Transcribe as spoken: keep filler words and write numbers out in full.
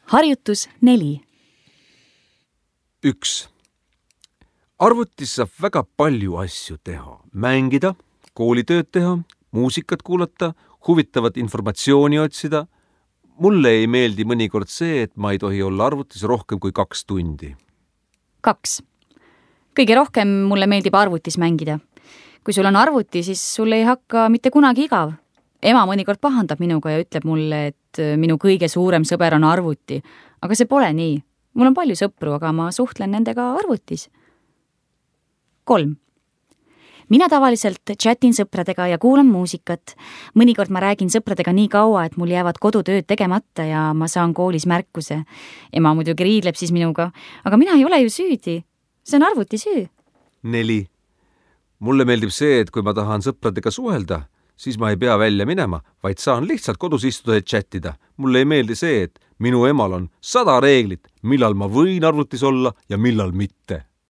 Harjutus neli. üks. Arvutis saab väga palju asju teha. Mängida, koolitööd teha, muusikat kuulata, huvitavat informatsiooni otsida. Mulle ei meeldi mõnikord see, et ma ei tohi olla arvutis rohkem kui kaks tundi. kaks. Kõige rohkem mulle meeldib arvutis mängida. Kui sul on arvuti, siis sul ei hakka mitte kunagi igav. Ema mõnikord pahandab minuga ja ütleb mulle, et minu kõige suurem sõber on arvuti. Aga see pole nii. Mul on palju sõpru, aga ma suhtlen nendega arvutis. kolm. Mina tavaliselt chatin sõpradega ja kuulan muusikat. Mõnikord ma räägin sõpradega nii kaua, et mul jäävad kodutööd tegemata ja ma saan koolis märkuse. Ema muidugi riidleb siis minuga, aga mina ei ole ju süüdi. See on arvuti süü. neli. Mulle meeldib see, et kui ma tahan sõpradega suhelda, siis ma ei pea välja minema, vaid saan lihtsalt kodus istuda ja chattida. Mulle ei meeldi see, et minu emal on sada reeglit, millal ma võin arvutis olla ja millal mitte.